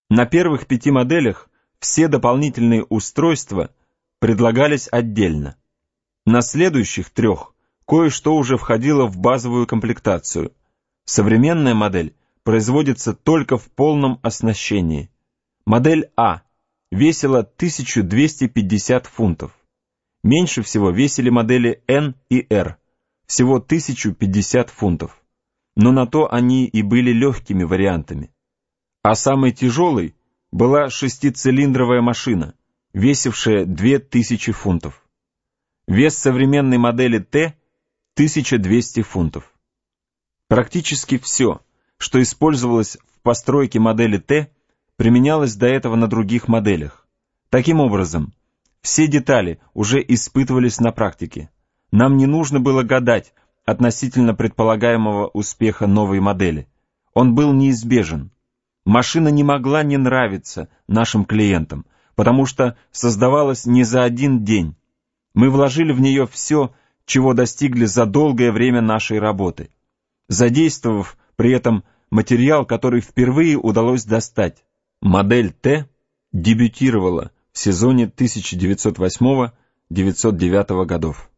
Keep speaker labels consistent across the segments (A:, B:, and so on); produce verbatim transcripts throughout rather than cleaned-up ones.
A: На первых пяти моделях все дополнительные устройства предлагались отдельно. На следующих трех кое-что уже входило в базовую комплектацию. Современная модель производится только в полном оснащении. Модель А весила тысячу двести пятьдесят фунтов. Меньше всего весили модели Н и Р, всего тысячу пятьдесят фунтов. Но на то они и были легкими вариантами. А самой тяжелой была шестицилиндровая машина, весившая две тысячи фунтов. Вес современной модели Т – тысяча двести фунтов. Практически все, что использовалось в постройке модели Т, применялось до этого на других моделях. Таким образом, все детали уже испытывались на практике. Нам не нужно было гадать относительно предполагаемого успеха новой модели. Он был неизбежен. Машина не могла не нравиться нашим клиентам, потому что создавалась не за один день. Мы вложили в нее все, чего достигли за долгое время нашей работы, задействовав при этом материал, который впервые удалось достать. Модель Т дебютировала в сезоне тысяча девятьсот восьмого — девятьсот девятого годов.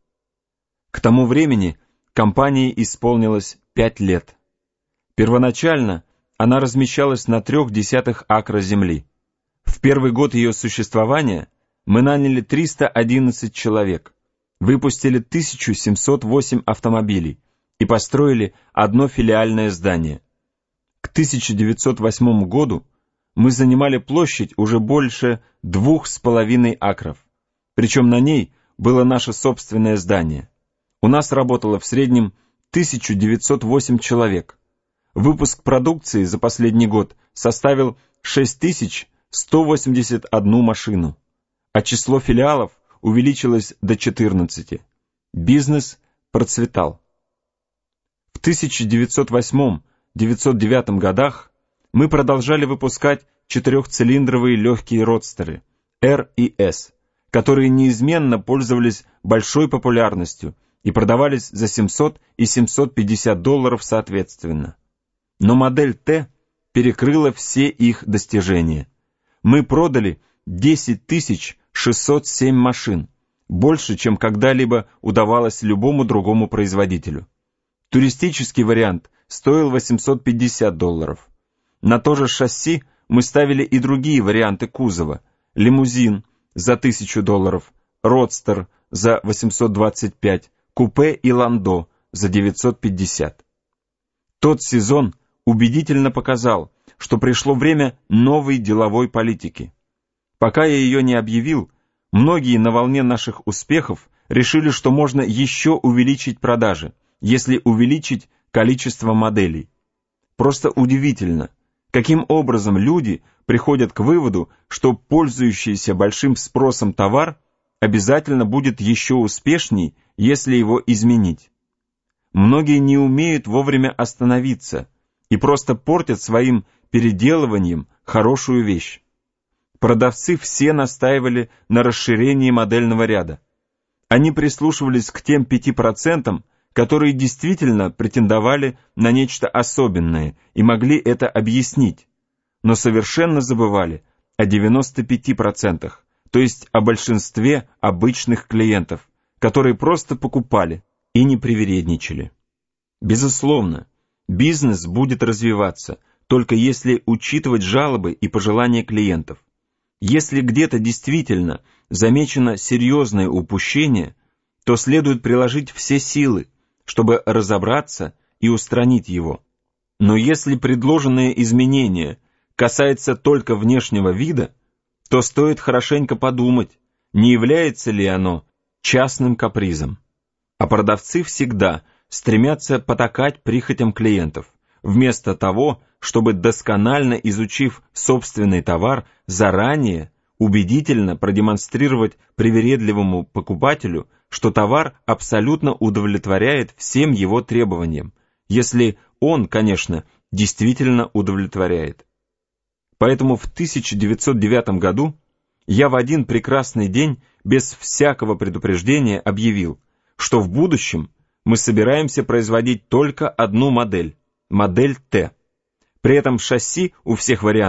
A: К тому времени компании исполнилось пять лет. Первоначально она размещалась на трех десятых акра земли. В первый год ее существования мы наняли триста одиннадцать человек, выпустили тысячу семьсот восемь автомобилей и построили одно филиальное здание. К тысяча девятьсот восьмому году мы занимали площадь уже больше двух с половиной акров, причем на ней было наше собственное здание. У нас работало в среднем тысяча девятьсот восемь человек. Выпуск продукции за последний год составил шесть тысяч сто восемьдесят одну машину, а число филиалов увеличилось до четырнадцати. Бизнес процветал. В тысяча девятьсот восьмом — девятьсот девятом годах мы продолжали выпускать четырехцилиндровые легкие родстеры Р и С, которые неизменно пользовались большой популярностью и продавались за семьсот и семьсот пятьдесят долларов соответственно. Но модель Т перекрыла все их достижения. Мы продали десять тысяч шестьсот семь машин, больше, чем когда-либо удавалось любому другому производителю. Туристический вариант стоил восемьсот пятьдесят долларов. На то же шасси мы ставили и другие варианты кузова: лимузин за тысячу долларов, родстер за восемьсот двадцать пять, купе и ландо за девятьсот пятьдесят. Тот сезон убедительно показал, что пришло время новой деловой политики. Пока я ее не объявил, многие на волне наших успехов решили, что можно еще увеличить продажи, если увеличить количество моделей. Просто удивительно, каким образом люди приходят к выводу, что пользующийся большим спросом товар обязательно будет еще успешней, если его изменить. Многие не умеют вовремя остановиться и просто портят своим переделыванием хорошую вещь. Продавцы все настаивали на расширении модельного ряда. Они прислушивались к тем пяти процентам, которые действительно претендовали на нечто особенное и могли это объяснить, но совершенно забывали о девяноста пяти процентах, то есть о большинстве обычных клиентов, которые просто покупали и не привередничали. Безусловно, бизнес будет развиваться, только если учитывать жалобы и пожелания клиентов. Если где-то действительно замечено серьезное упущение, то следует приложить все силы, чтобы разобраться и устранить его. Но если предложенное изменение касается только внешнего вида, то стоит хорошенько подумать, не является ли оно частным капризом. А продавцы всегда стремятся потакать прихотям клиентов, вместо того, чтобы, досконально изучив собственный товар, заранее убедительно продемонстрировать привередливому покупателю, что товар абсолютно удовлетворяет всем его требованиям, если он, конечно, действительно удовлетворяет. Поэтому в тысяча девятьсот девятом году я в один прекрасный день без всякого предупреждения объявил, что в будущем мы собираемся производить только одну модель, модель Т. При этом шасси у всех вариантов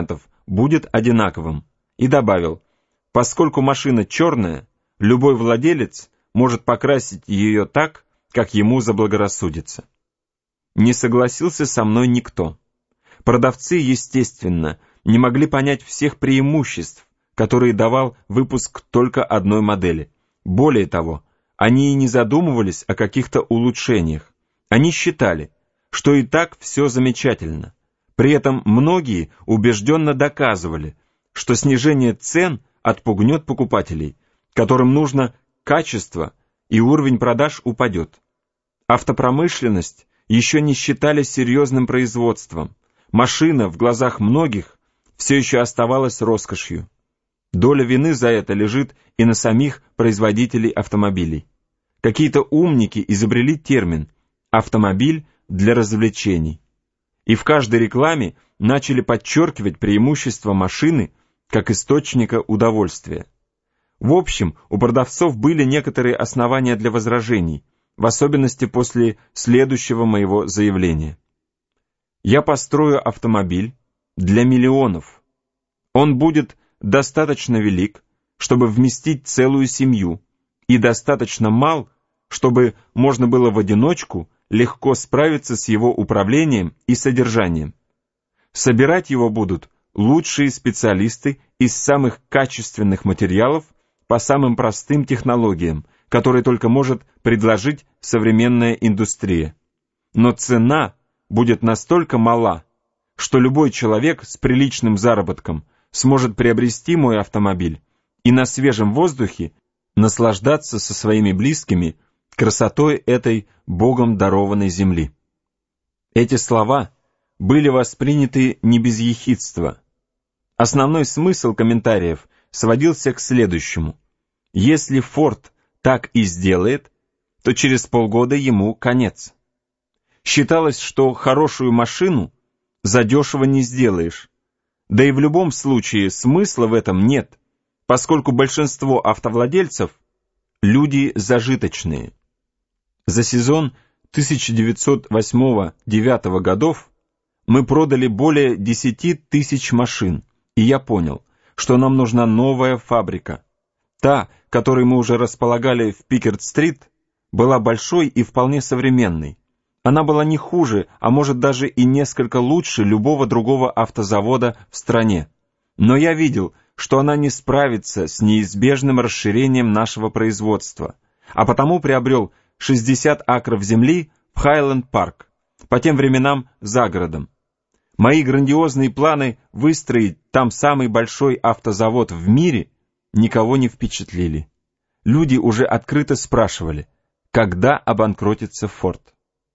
A: будет одинаковым, и добавил: поскольку машина черная, любой владелец может покрасить ее так, как ему заблагорассудится. Не согласился со мной никто. Продавцы, естественно, не могли понять всех преимуществ, которые давал выпуск только одной модели. Более того, они и не задумывались о каких-то улучшениях. Они считали, что и так все замечательно. При этом многие убежденно доказывали, что снижение цен отпугнет покупателей, которым нужно качество, и уровень продаж упадет. Автопромышленность еще не считали серьезным производством. Машина в глазах многих все еще оставалась роскошью. Доля вины за это лежит и на самих производителей автомобилей. Какие-то умники изобрели термин «автомобиль для развлечений». И в каждой рекламе начали подчеркивать преимущество машины как источника удовольствия. В общем, у продавцов были некоторые основания для возражений, в особенности после следующего моего заявления. Я построю автомобиль для миллионов. Он будет достаточно велик, чтобы вместить целую семью, и достаточно мал, чтобы можно было в одиночку легко справиться с его управлением и содержанием. Собирать его будут лучшие специалисты из самых качественных материалов по самым простым технологиям, которые только может предложить современная индустрия. Но цена будет настолько мала, что любой человек с приличным заработком сможет приобрести мой автомобиль и на свежем воздухе наслаждаться со своими близкими красотой этой Богом дарованной земли. Эти слова были восприняты не без ехидства. Основной смысл комментариев сводился к следующему: если Форд так и сделает, то через полгода ему конец. Считалось, что хорошую машину задешево не сделаешь, да и в любом случае смысла в этом нет, поскольку большинство автовладельцев – люди зажиточные. За сезон тысяча девятьсот восьмого — девятого годов мы продали более десяти тысяч машин, и я понял, что нам нужна новая фабрика. Та, которой мы уже располагали в Пикерт-стрит, была большой и вполне современной. Она была не хуже, а может даже и несколько лучше любого другого автозавода в стране. Но я видел, что она не справится с неизбежным расширением нашего производства, а потому приобрел шестьдесят акров земли в Хайленд-парк, по тем временам за городом. Мои грандиозные планы выстроить там самый большой автозавод в мире никого не впечатлили. Люди уже открыто спрашивали, когда обанкротится Форд.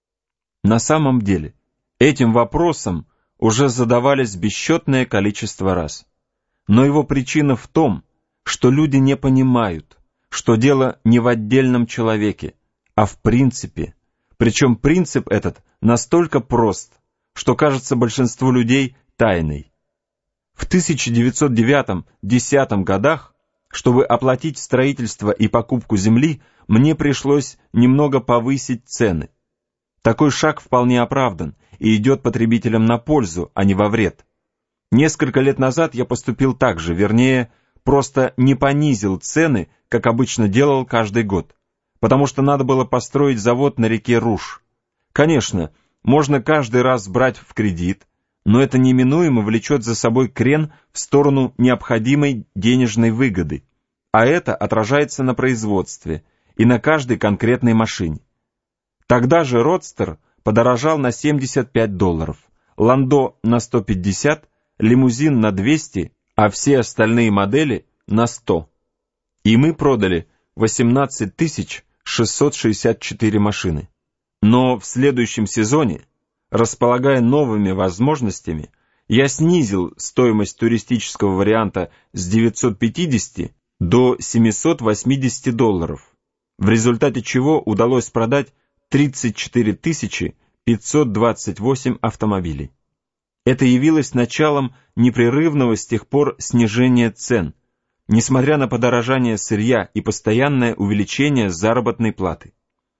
A: На самом деле, этим вопросом уже задавались бесчетное количество раз. Но его причина в том, что люди не понимают, что дело не в отдельном человеке, а в принципе. Причем принцип этот настолько прост, что кажется большинству людей тайной. В тысяча девятьсот девятом — десятом годах, чтобы оплатить строительство и покупку земли, мне пришлось немного повысить цены. Такой шаг вполне оправдан и идет потребителям на пользу, а не во вред. Несколько лет назад я поступил так же, вернее, просто не понизил цены, как обычно делал каждый год, потому что надо было построить завод на реке Руж. Конечно, можно каждый раз брать в кредит, но это неминуемо влечет за собой крен в сторону необходимой денежной выгоды, а это отражается на производстве и на каждой конкретной машине. Тогда же Родстер подорожал на семьдесят пять долларов, Ландо на сто пятьдесят, лимузин на двести, а все остальные модели на сто. И мы продали восемнадцать тысяч шестьсот шестьдесят четыре машины. Но в следующем сезоне, располагая новыми возможностями, я снизил стоимость туристического варианта с девятисот пятидесяти до семисот восьмидесяти долларов, в результате чего удалось продать тридцать четыре тысячи пятьсот двадцать восемь автомобилей. Это явилось началом непрерывного с тех пор снижения цен, несмотря на подорожание сырья и постоянное увеличение заработной платы.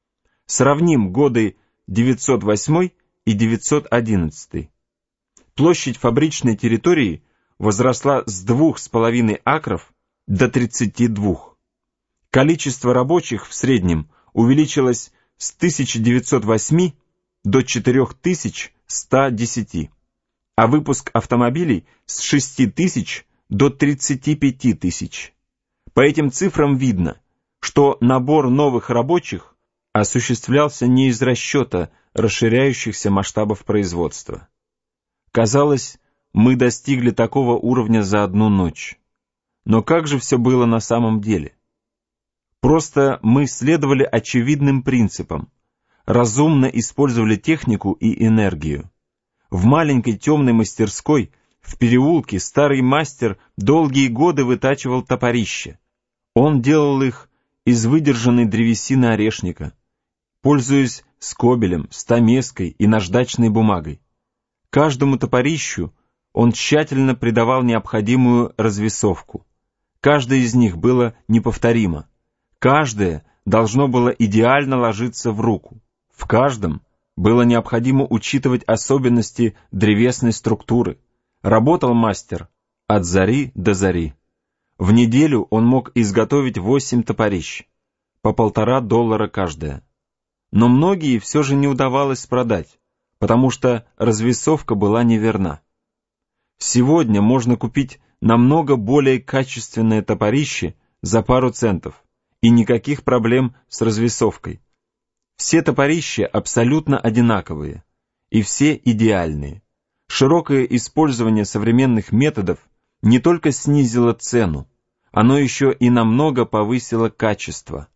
A: Сравним годы девятьсот восьмой и девятьсот одиннадцатый. Площадь фабричной территории возросла с двух с половиной акров до тридцати двух. Количество рабочих в среднем увеличилось с тысяча девятьсот восьми до четырёх тысяч ста десяти, а выпуск автомобилей с шести тысяч до тридцати пяти тысяч. По этим цифрам видно, что набор новых рабочих осуществлялся не из расчета расширяющихся масштабов производства. Казалось, мы достигли такого уровня за одну ночь. Но как же все было на самом деле? Просто мы следовали очевидным принципам, разумно использовали технику и энергию. В маленькой темной мастерской в переулке старый мастер долгие годы вытачивал топорища. Он делал их из выдержанной древесины орешника, пользуясь скобелем, стамеской и наждачной бумагой. Каждому топорищу он тщательно придавал необходимую развесовку. Каждое из них было неповторимо. Каждое должно было идеально ложиться в руку. В каждом было необходимо учитывать особенности древесной структуры. Работал мастер от зари до зари. В неделю он мог изготовить восемь топорищ, по полтора доллара каждое. Но многие все же не удавалось продать, потому что развесовка была неверна. Сегодня можно купить намного более качественное топорище за пару центов, и никаких проблем с развесовкой. Все топорища абсолютно одинаковые, и все идеальные. Широкое использование современных методов не только снизило цену, оно еще и намного повысило качество.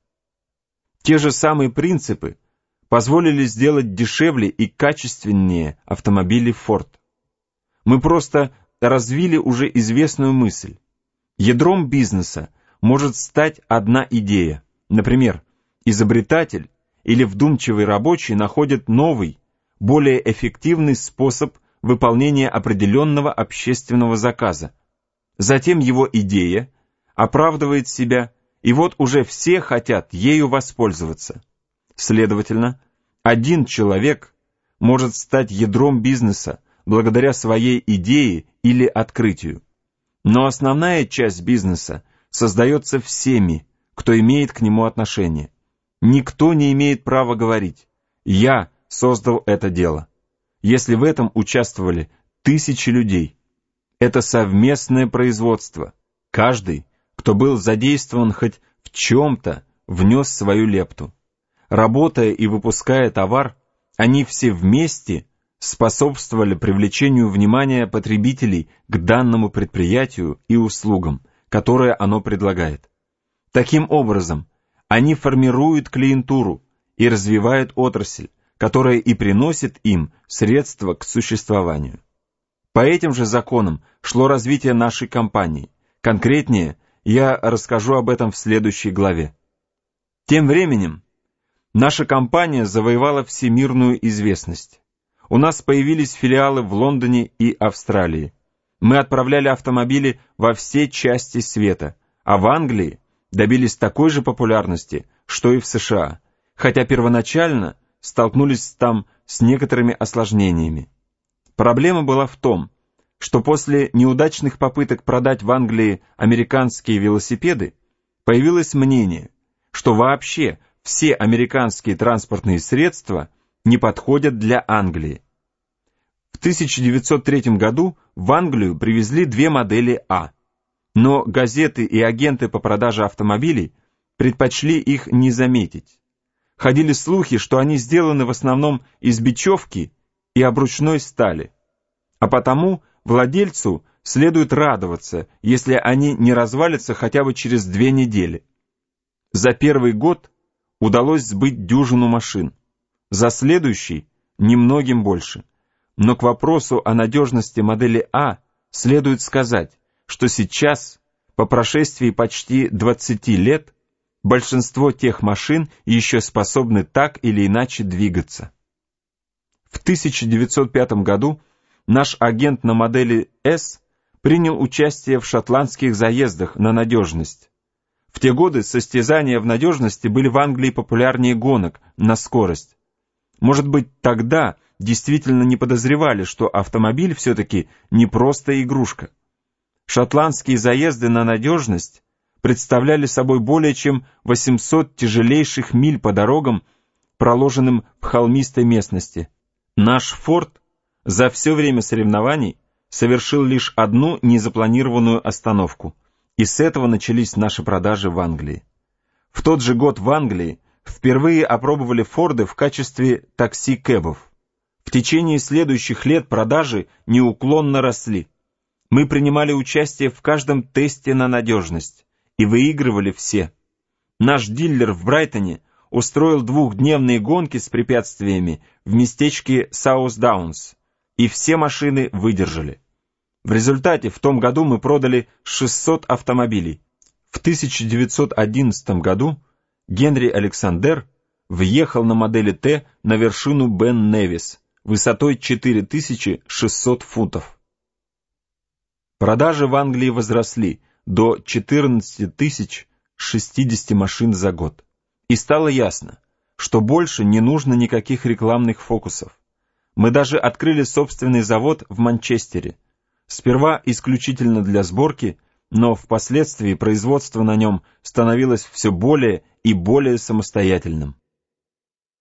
A: Те же самые принципы позволили сделать дешевле и качественнее автомобили Ford. Мы просто развили уже известную мысль. Ядром бизнеса может стать одна идея. Например, изобретатель или вдумчивый рабочий находит новый, более эффективный способ выполнения определенного общественного заказа. Затем его идея оправдывает себя, и вот уже все хотят ею воспользоваться. Следовательно, один человек может стать ядром бизнеса благодаря своей идее или открытию. Но основная часть бизнеса создается всеми, кто имеет к нему отношение. Никто не имеет права говорить «я создал это дело», если в этом участвовали тысячи людей. Это совместное производство. Каждый, кто был задействован хоть в чем-то, внес свою лепту. Работая и выпуская товар, они все вместе способствовали привлечению внимания потребителей к данному предприятию и услугам, которые оно предлагает. Таким образом, они формируют клиентуру и развивают отрасль, которая и приносит им средства к существованию. По этим же законам шло развитие нашей компании. Конкретнее, я расскажу об этом в следующей главе. Тем временем, наша компания завоевала всемирную известность. У нас появились филиалы в Лондоне и Австралии. Мы отправляли автомобили во все части света, а в Англии добились такой же популярности, что и в США, хотя первоначально столкнулись там с некоторыми осложнениями. Проблема была в том, что после неудачных попыток продать в Англии американские велосипеды, появилось мнение, что вообще все американские транспортные средства не подходят для Англии. В тысяча девятьсот третьем году в Англию привезли две модели А, но газеты и агенты по продаже автомобилей предпочли их не заметить. Ходили слухи, что они сделаны в основном из бечевки и обручной стали, а потому владельцу следует радоваться, если они не развалятся хотя бы через две недели. За первый год удалось сбыть дюжину машин, за следующий – немногим больше. Но к вопросу о надежности модели А следует сказать, что сейчас, по прошествии почти двадцати лет, большинство тех машин еще способны так или иначе двигаться. В тысяча девятьсот пятом году наш агент на модели С принял участие в шотландских заездах на надежность. В те годы состязания в надежности были в Англии популярнее гонок на скорость. Может быть, тогда действительно не подозревали, что автомобиль все-таки не просто игрушка. Шотландские заезды на надежность представляли собой более чем восемьсот тяжелейших миль по дорогам, проложенным в холмистой местности. Наш «Форд» за все время соревнований совершил лишь одну незапланированную остановку, и с этого начались наши продажи в Англии. В тот же год в Англии впервые опробовали «Форды» в качестве такси-кэбов. В течение следующих лет продажи неуклонно росли. Мы принимали участие в каждом тесте на надежность и выигрывали все. Наш дилер в Брайтоне устроил двухдневные гонки с препятствиями в местечке Саус-Даунс, и все машины выдержали. В результате в том году мы продали шестьсот автомобилей. В тысяча девятьсот одиннадцатом году Генри Александер въехал на модели Т на вершину Бен-Невис высотой четыре тысячи шестьсот футов. Продажи в Англии возросли до четырнадцати тысяч шестидесяти машин за год. И стало ясно, что больше не нужно никаких рекламных фокусов. Мы даже открыли собственный завод в Манчестере, сперва исключительно для сборки, но впоследствии производство на нем становилось все более и более самостоятельным.